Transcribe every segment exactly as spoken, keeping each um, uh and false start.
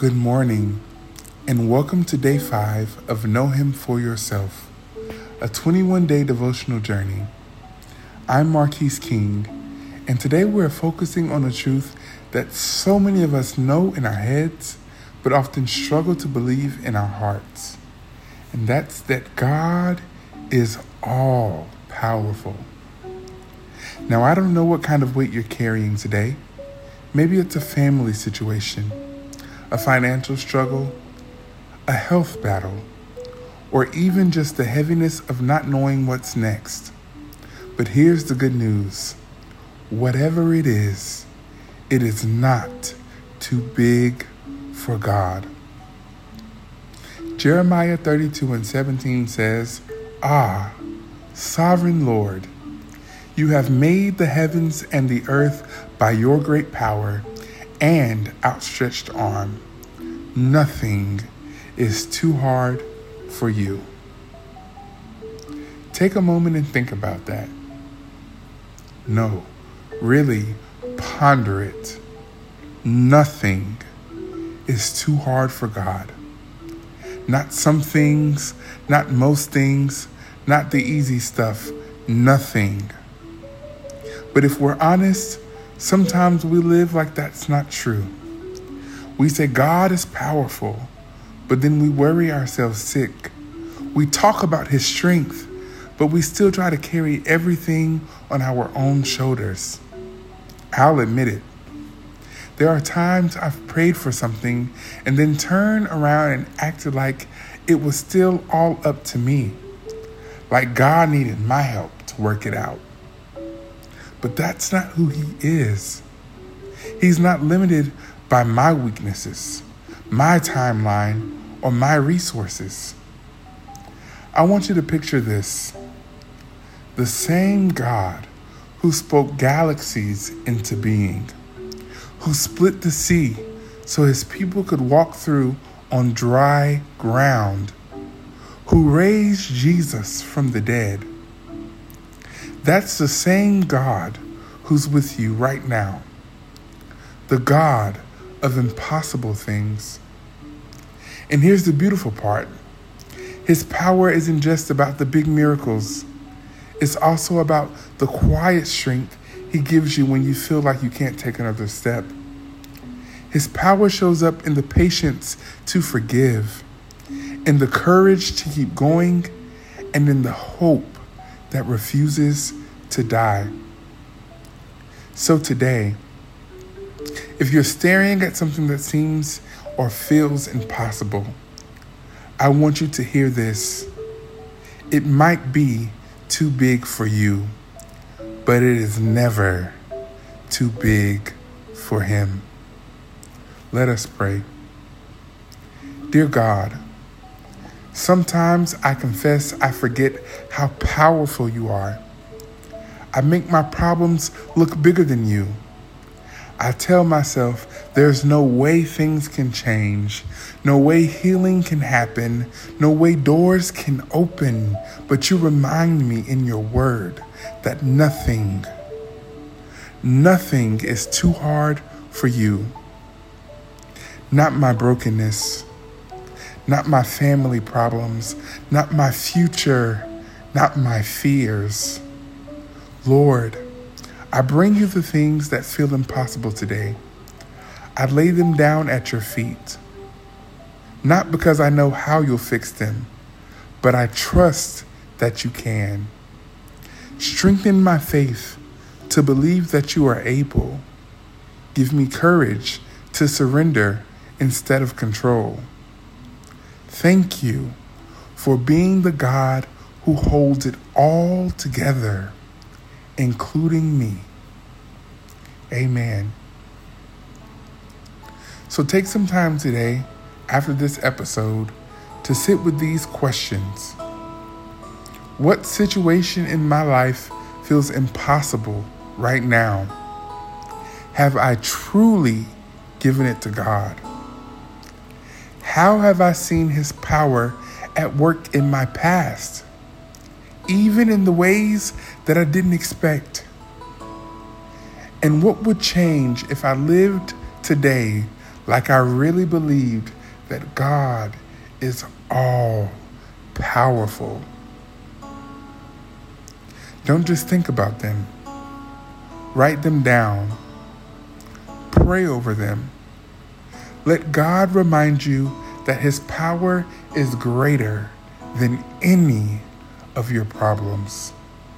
Good morning, and welcome to day five of Know Him for Yourself, a twenty-one day devotional journey. I'm Marquise King, and today we're focusing on a truth that so many of us know in our heads, but often struggle to believe in our hearts. And that's that God is all powerful. Now, I don't know what kind of weight you're carrying today. Maybe it's a family situation, a financial struggle, a health battle, or even just the heaviness of not knowing what's next. But here's the good news. Whatever it is, it is not too big for God. Jeremiah thirty-two and seventeen says, "Ah, sovereign Lord, you have made the heavens and the earth by your great power and outstretched arm. Nothing is too hard for you." Take a moment and think about that. No, really ponder it. Nothing is too hard for God. Not some things, not most things, not the easy stuff, nothing. But if we're honest, sometimes we live like that's not true. We say God is powerful, but then we worry ourselves sick. We talk about his strength, but we still try to carry everything on our own shoulders. I'll admit it. There are times I've prayed for something and then turned around and acted like it was still all up to me, like God needed my help to work it out. But that's not who he is. He's not limited by my weaknesses, my timeline, or my resources. I want you to picture this. The same God who spoke galaxies into being, who split the sea so his people could walk through on dry ground, who raised Jesus from the dead. That's the same God who's with you right now. The God of impossible things. And here's the beautiful part. His power isn't just about the big miracles. It's also about the quiet strength he gives you when you feel like you can't take another step. His power shows up in the patience to forgive, in the courage to keep going, and in the hope that refuses to die. So today, if you're staring at something that seems or feels impossible, I want you to hear this. It might be too big for you, but it is never too big for him. Let us pray. Dear God, sometimes I confess I forget how powerful you are. I make my problems look bigger than you. I tell myself there's no way things can change, no way healing can happen, no way doors can open, but you remind me in your word that nothing, nothing is too hard for you. Not my brokenness, not my family problems, not my future, not my fears. Lord, I bring you the things that feel impossible today. I lay them down at your feet, not because I know how you'll fix them, but I trust that you can. Strengthen my faith to believe that you are able. Give me courage to surrender instead of control. Thank you for being the God who holds it all together, including me. Amen. So take some time today, after this episode, to sit with these questions. What situation in my life feels impossible right now? Have I truly given it to God? How have I seen his power at work in my past, even in the ways that I didn't expect? And what would change if I lived today like I really believed that God is all powerful. Don't just think about them. Write them down. Pray over them. Let God remind you that His power is greater than any of your problems.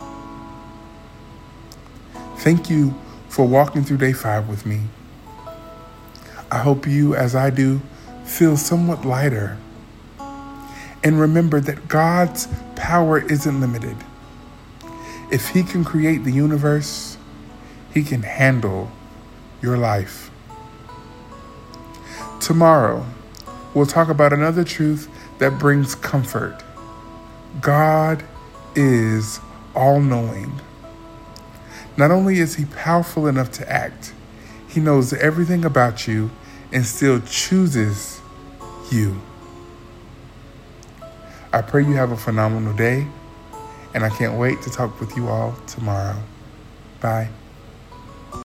Thank you for walking through day five with me. I hope you, as I do, feel somewhat lighter. And remember that God's power isn't limited. If He can create the universe, He can handle your life. Tomorrow, we'll talk about another truth that brings comfort. God is all-knowing. Not only is He powerful enough to act, He knows everything about you and still chooses you. I pray you have a phenomenal day, and I can't wait to talk with you all tomorrow. Bye.